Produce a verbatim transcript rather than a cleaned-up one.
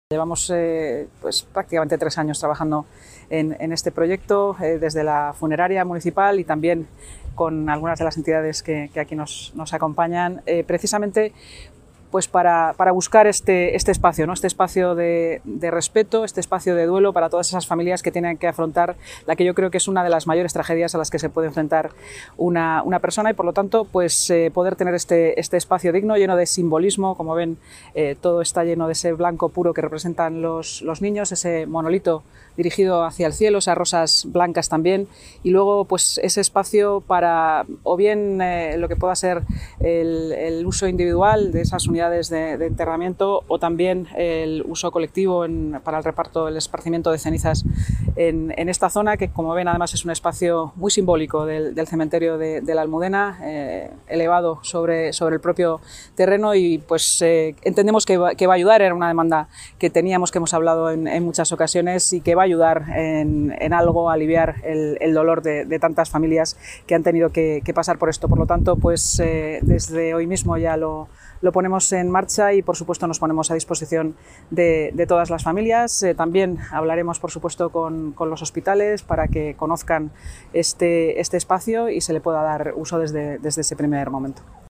Llevamos eh, pues, prácticamente tres años trabajando en, en este proyecto, eh, desde la funeraria municipal y también con algunas de las entidades que, que aquí nos, nos acompañan, eh, precisamente pues para, para buscar este, este espacio, ¿no? Este espacio de, de respeto, este espacio de duelo para todas esas familias que tienen que afrontar la que yo creo que es una de las mayores tragedias a las que se puede enfrentar una, una persona, y por lo tanto pues, eh, poder tener este, este espacio digno, lleno de simbolismo. Como ven, eh, todo está lleno de ese blanco puro que representan los, los niños, ese monolito dirigido hacia el cielo, esas rosas blancas también, y luego pues ese espacio para o bien eh, lo que pueda ser el, el uso individual de esas unidades de, de enterramiento, o también el uso colectivo en, para el reparto, el esparcimiento de cenizas en, en esta zona, que como ven además es un espacio muy simbólico del, del cementerio de, de la Almudena, eh, elevado sobre, sobre el propio terreno, y pues eh, entendemos que va, que va a ayudar. Era una demanda que teníamos, que hemos hablado en, en muchas ocasiones, y que va a ayudar en, en algo a aliviar el, el dolor de, de tantas familias que han tenido que, que pasar por esto. Por lo tanto, pues eh, desde hoy mismo ya lo, lo ponemos en marcha, y por supuesto nos ponemos a disposición de, de todas las familias. Eh, también hablaremos por supuesto con, con los hospitales para que conozcan este, este espacio y se le pueda dar uso desde, desde ese primer momento.